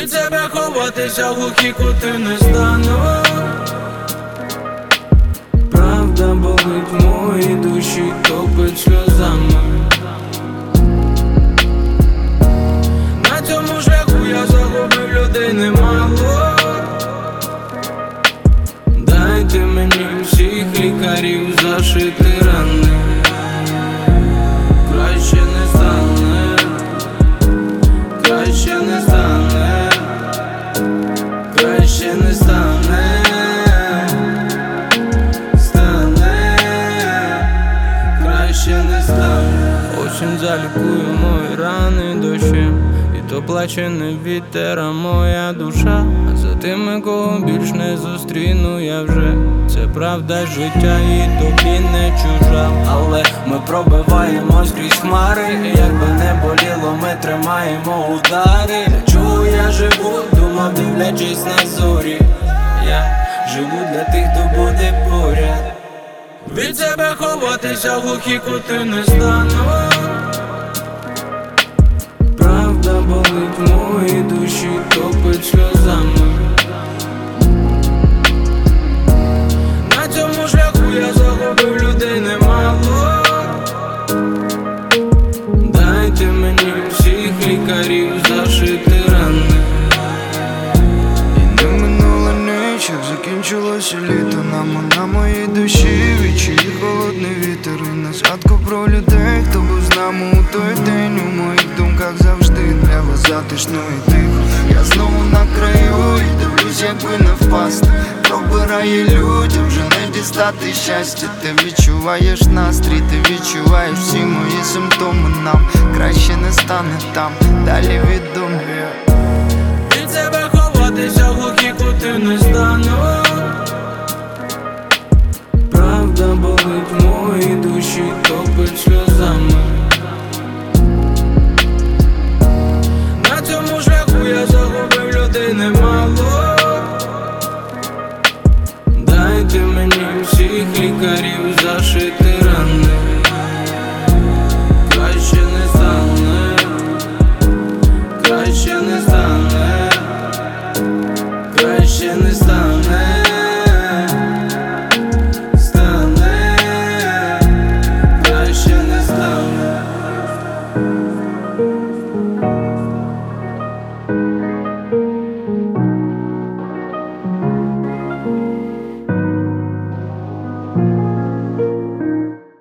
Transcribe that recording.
Від себе ховатися в глухі кути не стану. Правда болить в моїй душі, топить сльозами. На цьому шляху я загубив людей немало. Дайте мені всіх лікарів зашити рани. Краще не стане, краще не стане, краще не стане, стане, краще не стане. Осінь залікує мої рани дощем, і то плаче не вітер, а моя душа. А за тими, кого більш не зустріну я вже. Це правда життя і тобі не чужа. Але ми пробиваємо скрізь хмари, і якби не боліло, ми тримаємо удари. Для чого я живу, думав, дивлячись на зорі. Я живу для тих, хто буде поряд. Від себе ховатися в глухі кути не стану. Правда болить в моїй душі, топить сльозами. На цьому шляху я загубив людей немало. Дайте мені всіх лікарів зашити рани. І не минула ніч, як закінчилося літо. На моїй душі відчує холодний вітер. І на згадку про людей, хто був з нами у той день. У моїх думках завжди небо затишно і тихо. Я знову на краю і дивлюсь, як би не впасти. Пробирає людям, вже не дістати щастя. Ти відчуваєш настрій, ти відчуваєш всі мої симптоми. Нам краще не стане там, далі відомо. Від себе ховатися в глухі кути не стану. Правда болить в моїй душі, топить сльозами. На цьому шляху я загубив людей немало. Дайте мені всіх лікарів зашити рани. Краще не стане, краще не стане, краще не стане.